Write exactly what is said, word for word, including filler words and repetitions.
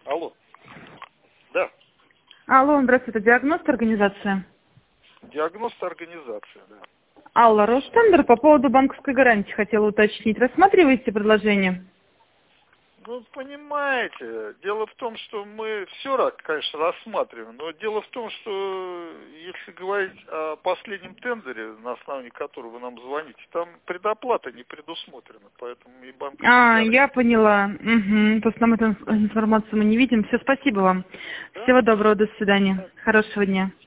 Алло. Да. Алло, здравствуйте, диагност организация. Диагност организация, да. Алла, Ростендер, по поводу банковской гарантии хотела уточнить. Рассматриваете предложение? Ну, понимаете, дело в том, что мы все, конечно, рассматриваем, но дело в том, что если говорить о последнем тендере, на основании которого вы нам звоните, там предоплата не предусмотрена, поэтому и банковская А, гарантия. я поняла. Угу. То есть нам эту информацию мы не видим. Все, спасибо вам. Да? Всего доброго, до свидания. Хорошего дня.